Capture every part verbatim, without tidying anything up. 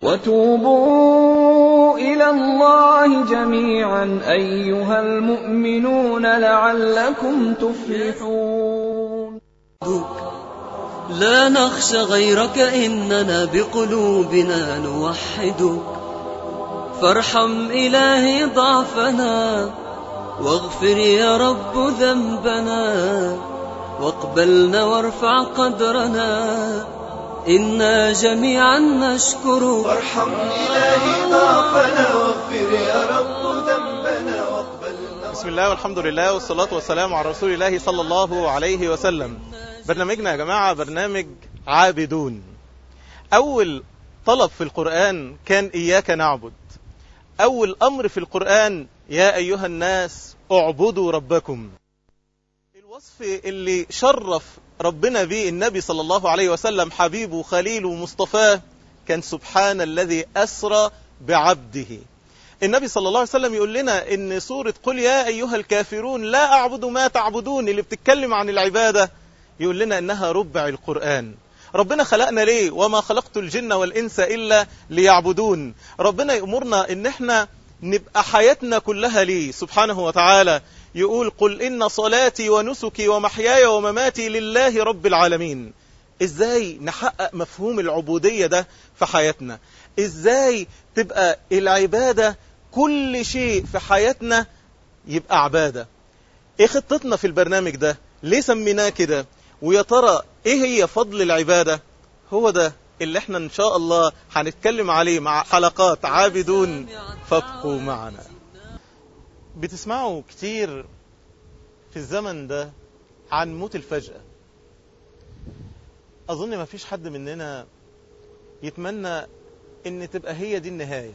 وتوبوا إلى الله جميعا أيها المؤمنون لعلكم تفلحون. لا نخشى غيرك إننا بقلوبنا نوحدك، فارحم إلهي ضعفنا واغفر يا رب ذنبنا، واقبلنا وارفع قدرنا إنا جميعا نشكرك. وارحم إلهي ضعفنا واغفر يا رب ذنبنا واقبلنا. بسم الله والحمد لله والصلاة والسلام على رسول الله صلى الله عليه وسلم. برنامجنا يا جماعة برنامج عابدون. أول طلب في القرآن كان إياك نعبد. أول أمر في القرآن يا أيها الناس اعبدوا ربكم. الوصف اللي شرف ربنا به النبي صلى الله عليه وسلم حبيبه خليله مصطفاه كان سبحان الذي أسرى بعبده. النبي صلى الله عليه وسلم يقول لنا إن سورة قل يا أيها الكافرون لا أعبد ما تعبدون اللي بتتكلم عن العبادة يقول لنا إنها ربع القرآن. ربنا خلقنا ليه؟ وما خلقت الجن والإنس إلا ليعبدون. ربنا يأمرنا إن احنا نبقى حياتنا كلها ليه سبحانه وتعالى. يقول قل إن صلاتي ونسكي ومحياي ومماتي لله رب العالمين. إزاي نحقق مفهوم العبودية ده في حياتنا؟ إزاي تبقى العبادة كل شيء في حياتنا يبقى عبادة؟ إيه خطتنا في البرنامج ده؟ ليه سميناه كده؟ ويا ترى إيه هي فضل العبادة؟ هو ده اللي احنا إن شاء الله هنتكلم عليه مع حلقات عابدون، فابقوا معنا. بتسمعوا كتير في الزمن ده عن موت الفجأة. أظن ما فيش حد مننا يتمنى إن تبقى هي دي النهاية.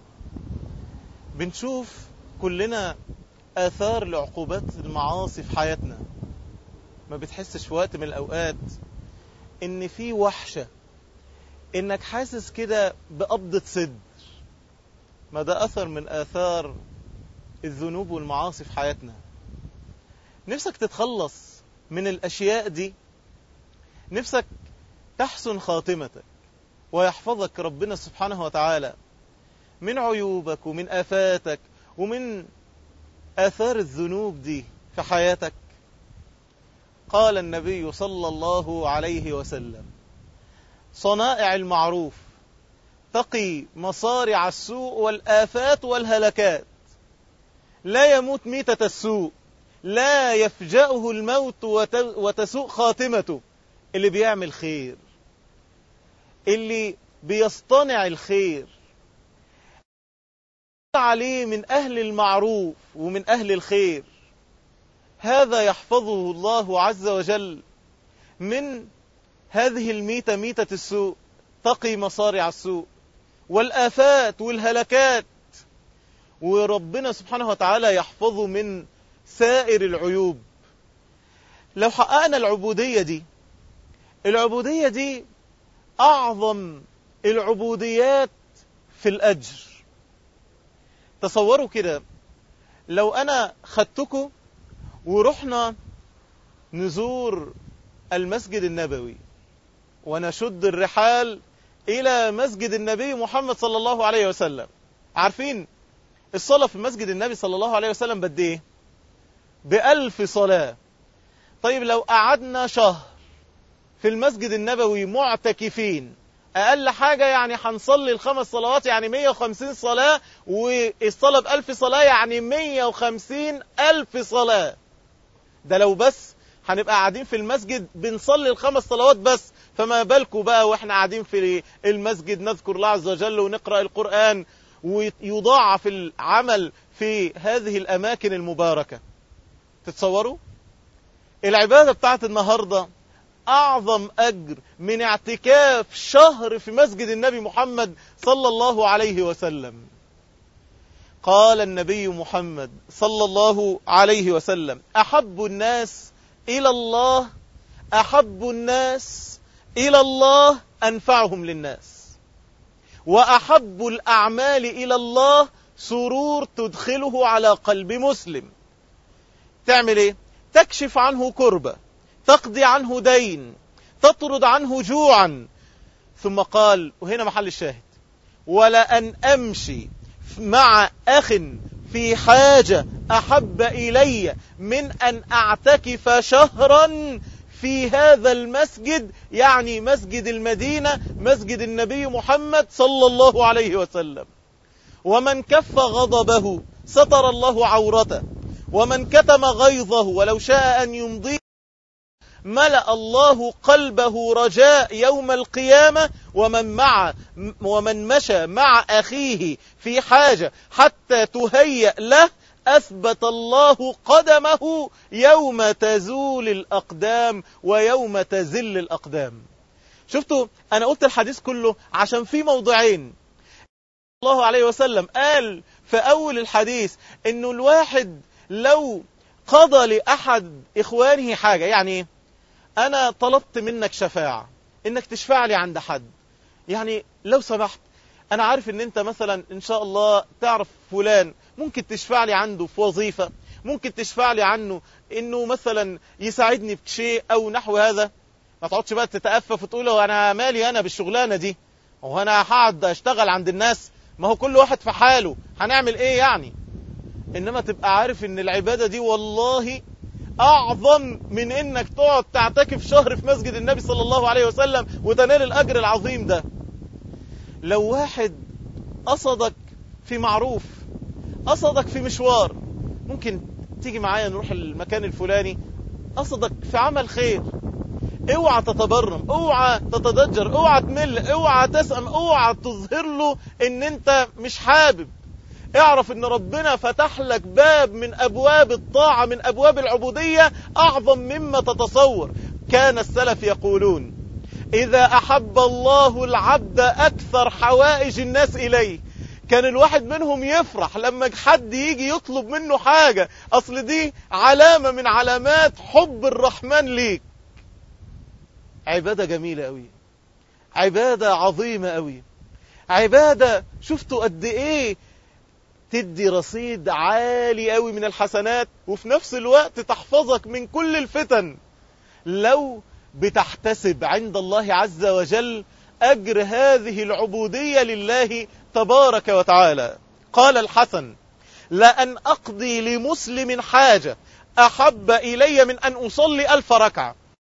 بنشوف كلنا آثار لعقوبات المعاصي في حياتنا. ما بتحسش في وقت من الأوقات إن في وحشة، إنك حاسس كده بقبضة صدر؟ ما ده أثر من آثار الذنوب والمعاصي في حياتنا. نفسك تتخلص من الأشياء دي، نفسك تحسن خاتمتك ويحفظك ربنا سبحانه وتعالى من عيوبك ومن آفاتك ومن آثار الذنوب دي في حياتك. قال النبي صلى الله عليه وسلم صنائع المعروف تقي مصارع السوء والآفات والهلكات. لا يموت ميتة السوء، لا يفجأه الموت وتسوء خاتمته. اللي بيعمل خير، اللي بيصطنع الخير عليه من أهل المعروف ومن أهل الخير، هذا يحفظه الله عز وجل من هذه الميتة ميتة السوء، تقي مصارع السوء والآفات والهلكات. وربنا سبحانه وتعالى يحفظه من سائر العيوب. لو حققنا العبودية دي، العبودية دي أعظم العبوديات في الأجر. تصوروا كده لو أنا خدتكم ورحنا نزور المسجد النبوي ونشد الرحال إلى مسجد النبي محمد صلى الله عليه وسلم. عارفين الصلاة في مسجد النبي صلى الله عليه وسلم بد ايه؟ بألف صلاة. طيب لو قعدنا شهر في المسجد النبوي معتكفين، أقل حاجة يعني هنصلي الخمس صلوات يعني مية وخمسين صلاة، والصلاة بألف صلاة يعني مية وخمسين ألف صلاة. ده لو بس هنبقى قاعدين في المسجد بنصلي الخمس صلوات بس، فما بالكم بقى واحنا قاعدين في المسجد نذكر الله عز وجل ونقرأ القرآن ويضاعف العمل في هذه الأماكن المباركة. تتصوروا العبادة بتاعت النهاردة أعظم أجر من اعتكاف شهر في مسجد النبي محمد صلى الله عليه وسلم. قال النبي محمد صلى الله عليه وسلم أحب الناس إلى الله أحب الناس إلى الله أنفعهم للناس، وأحب الأعمال إلى الله سرور تدخله على قلب مسلم. تعمل إيه؟ تكشف عنه كربة، تقضي عنه دين، تطرد عنه جوعا. ثم قال، وهنا محل الشاهد، ولأن أمشي مع أخ في حاجة أحب إلي من أن أعتكف شهرا في هذا المسجد، يعني مسجد المدينة، مسجد النبي محمد صلى الله عليه وسلم. ومن كف غضبه ستر الله عورته، ومن كتم غيظه ولو شاء أن يمضي ملأ الله قلبه رجاء يوم القيامة. ومن مع ومن مشى مع أخيه في حاجة حتى تهيأ له أثبت الله قدمه يوم تزول الأقدام ويوم تزل الأقدام. شفتوا، أنا قلت الحديث كله عشان في موضعين الله عليه وسلم قال في أول الحديث إنه الواحد لو قضى لأحد إخوانه حاجة، يعني أنا طلبت منك شفاعة، إنك تشفع لي عند حد، يعني لو سمحت أنا عارف إن أنت مثلا إن شاء الله تعرف فلان، ممكن تشفع لي عنده في وظيفة، ممكن تشفع لي عنه إنه مثلا يساعدني بشيء أو نحو هذا. ما تقعدش بقى تتأفف وتقول له أنا مالي أنا بالشغلانة دي، وهو أنا هقعد أشتغل عند الناس، ما هو كل واحد في حاله، هنعمل إيه يعني؟ إنما تبقى عارف إن العبادة دي والله أعظم من إنك تقعد تعتكف شهر في مسجد النبي صلى الله عليه وسلم وتنال الأجر العظيم ده. لو واحد قصدك في معروف، قصدك في مشوار، ممكن تيجي معايا نروح المكان الفلاني، قصدك في عمل خير، اوعى تتبرم، اوعى تتضجر، اوعى تمل، اوعى تسأم، اوعى تظهر له ان انت مش حابب. اعرف ان ربنا فتح لك باب من ابواب الطاعة، من ابواب العبودية اعظم مما تتصور. كان السلف يقولون اذا احب الله العبد اكثر حوائج الناس اليه. كان الواحد منهم يفرح لما حد يجي يطلب منه حاجة، اصل دي علامة من علامات حب الرحمن ليك. عبادة جميلة قوي، عبادة عظيمة قوي، عبادة شفتوا قد ايه تدي رصيد عالي قوي من الحسنات، وفي نفس الوقت تحفظك من كل الفتن لو بتحتسب عند الله عز وجل أجر هذه العبودية لله تبارك وتعالى. قال الحسن لأن أقضي لمسلم حاجة أحب إلي من أن أصلي ألف ركعة.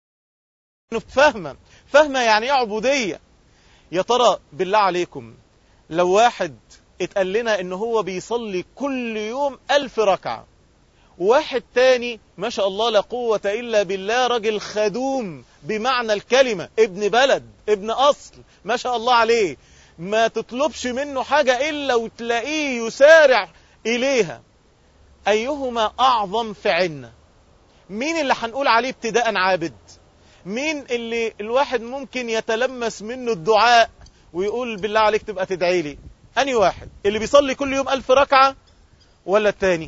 فهمة فهمة يعني عبودية. يا ترى بالله عليكم لو واحد اتقال لنا إنه هو بيصلي كل يوم ألف ركعة، واحد تاني ما شاء الله لا قوة إلا بالله، رجل خدوم بمعنى الكلمة، ابن بلد ابن أصل ما شاء الله عليه، ما تطلبش منه حاجة إلا وتلاقيه يسارع إليها، أيهما أعظم في عنا؟ مين اللي هنقول عليه ابتداء عابد؟ مين اللي الواحد ممكن يتلمس منه الدعاء ويقول بالله عليك تبقى تدعي لي؟ أني واحد اللي بيصلي كل يوم ألف ركعة ولا التاني؟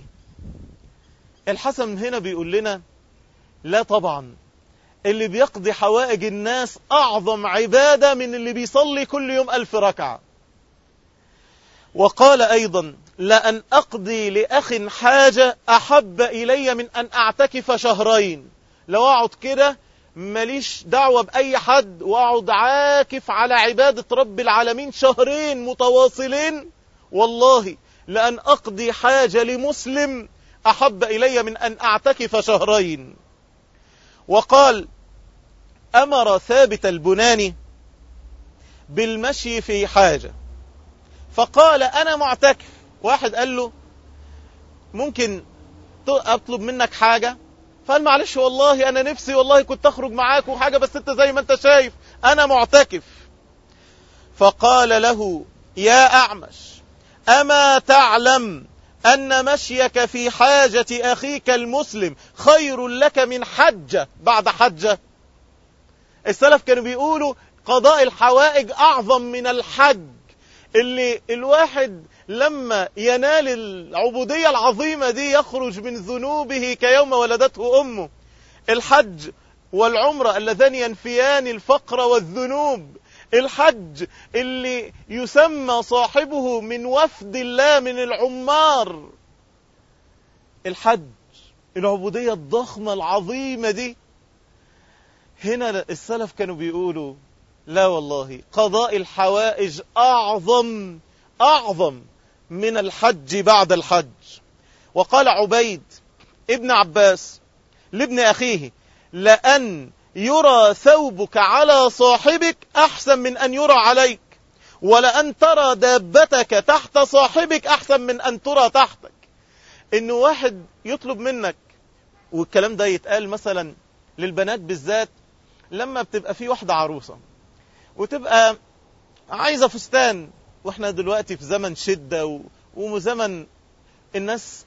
الحسن هنا بيقول لنا لا طبعا، اللي بيقضي حوائج الناس أعظم عبادة من اللي بيصلي كل يوم ألف ركعة. وقال أيضا لأن أقضي لأخ حاجة أحب إلي من أن أعتكف شهرين. لو أقعد كده ماليش دعوة بأي حد وأقعد عاكف على عبادة رب العالمين شهرين متواصلين، والله لأن أقضي حاجة لمسلم أحب إلي من أن أعتكف شهرين. وقال أمر ثابت البناني بالمشي في حاجة، فقال أنا معتكف. واحد قال له ممكن أطلب منك حاجة؟ فقال معلش والله أنا نفسي والله كنت أخرج معاك وحاجة، بس أنت زي ما أنت شايف أنا معتكف. فقال له يا أعمش أما تعلم أن مشيك في حاجة أخيك المسلم خير لك من حجة بعد حجة؟ السلف كانوا بيقولوا قضاء الحوائج أعظم من الحج، اللي الواحد لما ينال العبودية العظيمة دي يخرج من ذنوبه كيوم ولدته أمه. الحج والعمرة اللذان ينفيان الفقر والذنوب. الحج اللي يسمى صاحبه من وفد الله من العمار. الحج العبودية الضخمة العظيمة دي. هنا السلف كانوا بيقولوا لا والله، قضاء الحوائج أعظم أعظم من الحج بعد الحج. وقال عبيد ابن عباس لابن أخيه: لأن يرى ثوبك على صاحبك أحسن من أن يرى عليك، ولأن ترى دابتك تحت صاحبك أحسن من أن ترى تحتك. إنه واحد يطلب منك، والكلام ده يتقال مثلا للبنات بالذات، لما بتبقى في واحدة عروسة وتبقى عايزة فستان، واحنا دلوقتي في زمن شدة وزمن الناس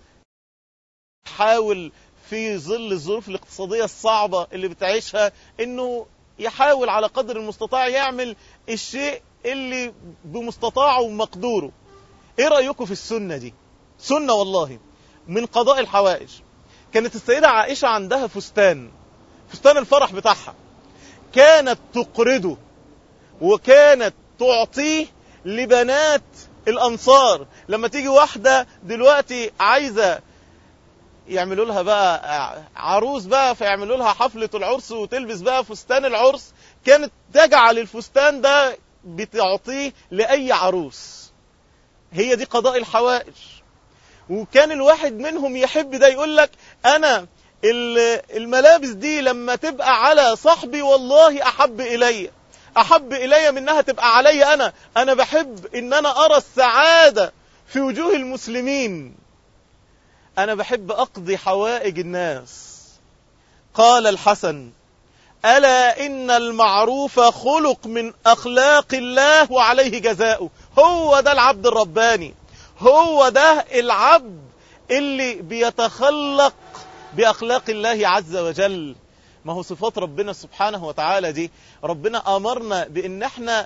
حاول في ظل الظروف الاقتصادية الصعبة اللي بتعيشها انه يحاول على قدر المستطاع يعمل الشيء اللي بمستطاعه ومقدوره. ايه رأيكم في السنة دي؟ سنة والله من قضاء الحوائج. كانت السيدة عائشة عندها فستان، فستان الفرح بتاعها، كانت تقرضه وكانت تعطيه لبنات الأنصار. لما تيجي واحدة دلوقتي عايزة يعملوا لها بقى عروس بقى، فيعملوا لها حفلة العرس وتلبس بقى فستان العرس، كانت تجعل الفستان ده بتعطيه لأي عروس. هي دي قضاء الحوائج. وكان الواحد منهم يحب ده، يقول لك أنا الملابس دي لما تبقى على صاحبي والله أحب إلي أحب إلي منها تبقى علي أنا. أنا بحب إن أنا أرى السعادة في وجوه المسلمين، أنا بحب أقضي حوائج الناس. قال الحسن: ألا إن المعروف خلق من أخلاق الله وعليه جزاؤه. هو ده العبد الرباني، هو ده العبد اللي بيتخلق بأخلاق الله عز وجل. ما هو صفات ربنا سبحانه وتعالى دي، ربنا أمرنا بأن احنا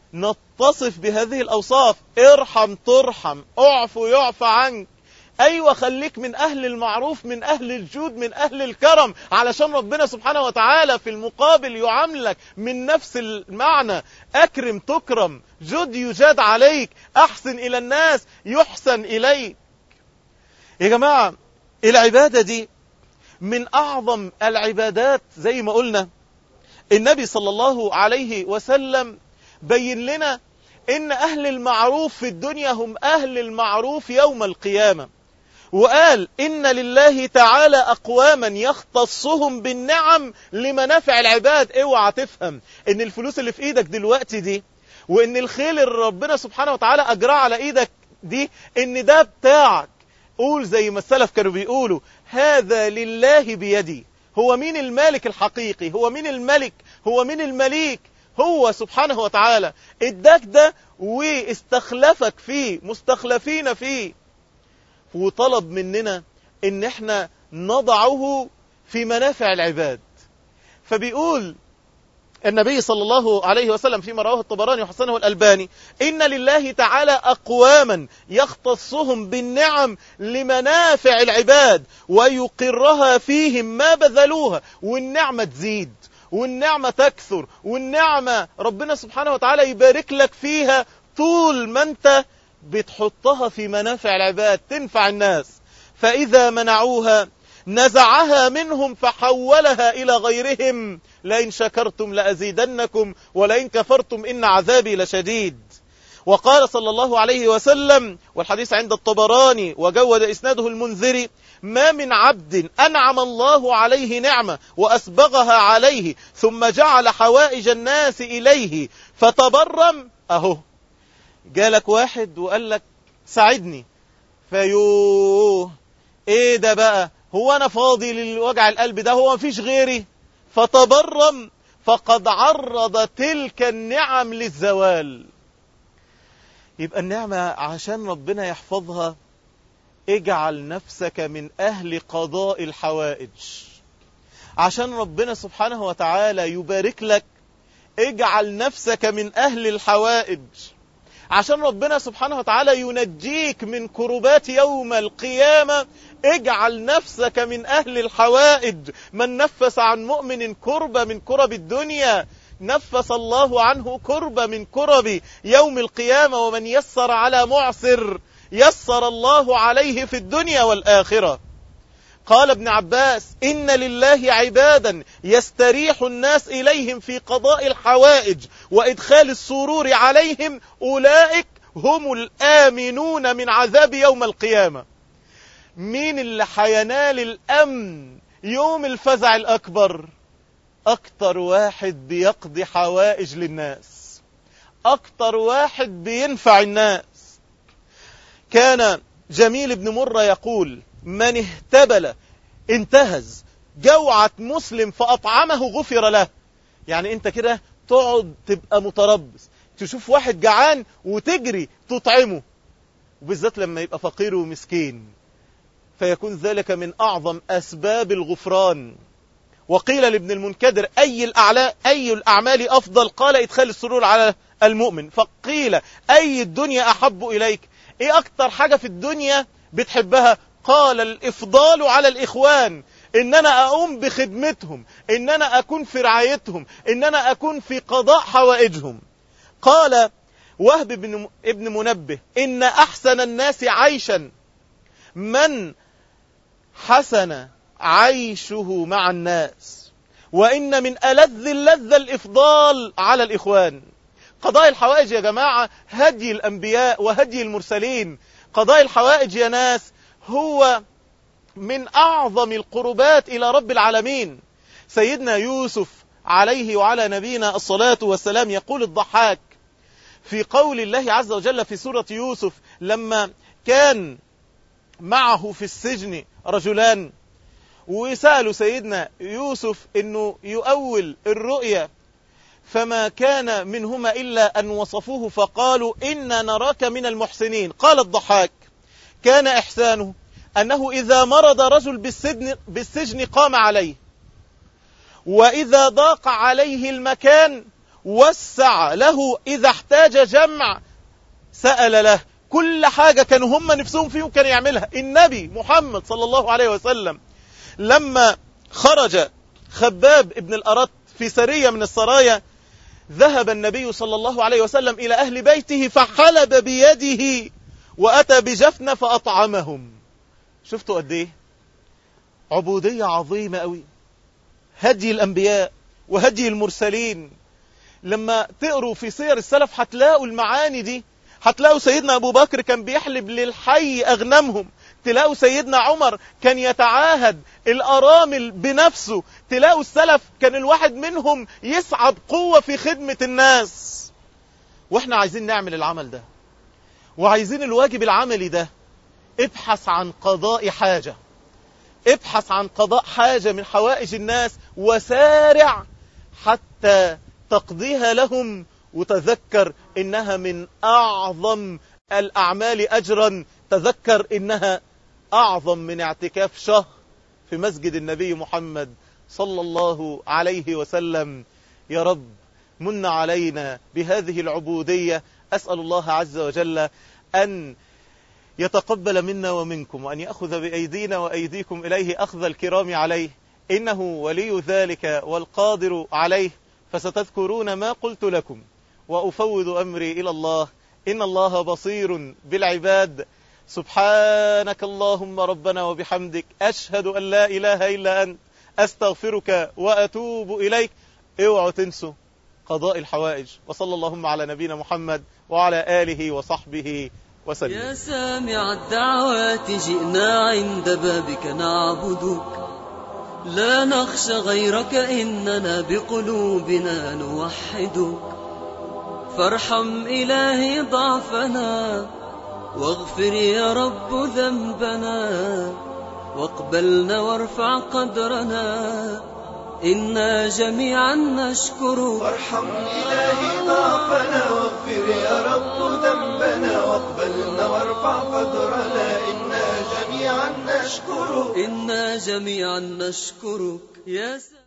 نتصف بهذه الأوصاف. ارحم ترحم، اعفو يعفى عنك. أيوة، خليك من أهل المعروف، من أهل الجود، من أهل الكرم، علشان ربنا سبحانه وتعالى في المقابل يعاملك من نفس المعنى. أكرم تكرم، جد يجاد عليك، أحسن إلى الناس يحسن إليك. يا جماعة العبادة دي من أعظم العبادات. زي ما قلنا النبي صلى الله عليه وسلم بين لنا إن أهل المعروف في الدنيا هم أهل المعروف يوم القيامة، وقال إن لله تعالى أقواما يختصهم بالنعم لمنافع العباد. اوعى تفهم إن الفلوس اللي في إيدك دلوقتي دي، وإن الخيل اللي ربنا سبحانه وتعالى أجراه على إيدك دي، إن ده بتاعك. قول زي ما السلف كانوا بيقولوا: هذا لله بيدي. هو مين المالك الحقيقي؟ هو مين الملك؟ هو مين المليك؟ هو سبحانه وتعالى. اداك ده واستخلفك فيه، مستخلفين فيه، وطلب مننا ان احنا نضعه في منافع العباد. فبيقول النبي صلى الله عليه وسلم فيما رواه الطبراني وحسنه الألباني: إن لله تعالى أقواما يختصهم بالنعم لمنافع العباد ويقرها فيهم ما بذلوها. والنعمة تزيد والنعمة تكثر، والنعمة ربنا سبحانه وتعالى يبارك لك فيها طول ما انت بتحطها في منافع العباد، تنفع الناس. فإذا منعوها نزعها منهم فحولها إلى غيرهم. لئن شكرتم لأزيدنكم ولئن كفرتم إن عذابي لشديد. وقال صلى الله عليه وسلم، والحديث عند الطبراني وجود إسناده المنذري: ما من عبد أنعم الله عليه نعمة وأسبغها عليه ثم جعل حوائج الناس إليه فتبرم. أهو جالك واحد وقال لك ساعدني، فيوه ايه ده بقى؟ هو انا فاضي للوجع القلب ده؟ هو مفيش غيري؟ فتبرم فقد عرض تلك النعم للزوال. يبقى النعمة عشان ربنا يحفظها اجعل نفسك من أهل قضاء الحوائج. عشان ربنا سبحانه وتعالى يبارك لك اجعل نفسك من أهل الحوائج. عشان ربنا سبحانه وتعالى ينجيك من كربات يوم القيامة اجعل نفسك من أهل الحوائج. من نفس عن مؤمن كربة من كرب الدنيا نفس الله عنه كربة من كرب يوم القيامة. ومن يسر على معسر يسر الله عليه في الدنيا والآخرة. قال ابن عباس: إن لله عبادا يستريح الناس إليهم في قضاء الحوائج وإدخال السرور عليهم، أولئك هم الآمنون من عذاب يوم القيامة. مين اللي حينال الأمن يوم الفزع الأكبر؟ أكتر واحد بيقضي حوائج للناس، أكتر واحد بينفع الناس. كان جميل بن مرة يقول: من اهتبل انتهز جوعة مسلم فأطعمه غفر له. يعني انت كده تقعد تبقى متربص تشوف واحد جعان وتجري تطعمه، وبالذات لما يبقى فقير ومسكين، فيكون ذلك من أعظم أسباب الغفران. وقيل لابن المنكدر: أي الأعلى أي الأعمال أفضل؟ قال: إدخال السرور على المؤمن. فقيل: أي الدنيا أحب إليك؟ إيه أكتر حاجة في الدنيا بتحبها؟ قال: الإفضال على الإخوان، إن أنا أقوم بخدمتهم، إن أنا أكون في رعايتهم، إن أنا أكون في قضاء حوائجهم. قال وهب بن ابن منبه: إن أحسن الناس عيشا من حسن عيشه مع الناس، وإن من ألذ اللذة الإفضال على الإخوان. قضاء الحوائج يا جماعة هدي الأنبياء وهدي المرسلين. قضاء الحوائج يا ناس هو من أعظم القربات إلى رب العالمين. سيدنا يوسف عليه وعلى نبينا الصلاة والسلام يقول الضحاك في قول الله عز وجل في سورة يوسف لما كان معه في السجن رجلان وسألوا سيدنا يوسف انه يؤول الرؤيا، فما كان منهما إلا أن وصفوه فقالوا: إنا نراك من المحسنين. قال الضحاك: كان إحسانه أنه إذا مرض رجل بالسجن, بالسجن قام عليه، وإذا ضاق عليه المكان وسع له، إذا احتاج جمع سأل له. كل حاجة كانوا هم نفسهم فيهم كان يعملها. النبي محمد صلى الله عليه وسلم لما خرج خباب ابن الأرت في سرية من السرايا، ذهب النبي صلى الله عليه وسلم إلى أهل بيته فحلب بيده وأتى بجفنة فأطعمهم. شفتوا قد ايه عبودية عظيمة قوي، هدي الأنبياء وهدي المرسلين. لما تقروا في سير السلف هتلاقوا المعاني دي. هتلاقوا سيدنا أبو بكر كان بيحلب للحي أغنمهم، تلاقوا سيدنا عمر كان يتعاهد الأرامل بنفسه، تلاقوا السلف كان الواحد منهم يسعى بقوة في خدمة الناس. واحنا عايزين نعمل العمل ده وعايزين الواجب العملي ده. ابحث عن قضاء حاجة، ابحث عن قضاء حاجة من حوائج الناس وسارع حتى تقضيها لهم، وتذكر إنها من أعظم الأعمال أجرا. تذكر إنها أعظم من اعتكاف شهر في مسجد النبي محمد صلى الله عليه وسلم. يا رب من علينا بهذه العبودية. أسأل الله عز وجل أن يتقبل منا ومنكم، وأن يأخذ بأيدينا وأيديكم إليه أخذ الكرام عليه، إنه ولي ذلك والقادر عليه. فستذكرون ما قلت لكم وأفوض أمري إلى الله، إن الله بصير بالعباد. سبحانك اللهم ربنا وبحمدك، أشهد أن لا إله إلا أنت، أستغفرك وأتوب إليك. اوعوا تنسوا قضاء الحوائج. وصلى اللهم على نبينا محمد وعلى آله وصحبه وسلم. يا سامع الدعوات جئنا عند بابك نعبدك، لا نخشى غيرك إننا بقلوبنا نوحدك. فارحم إلهي ضعفنا واغفر يا رب ذنبنا، واقبلنا وارفع قدرنا، إنا جميعا نشكرك. وارحم إلهي ضعفنا واغفر يا رب ذنبنا، واقبلنا وارفع قدرنا، إنا جميعا نشكرك. إنا جميعا نشكرك يا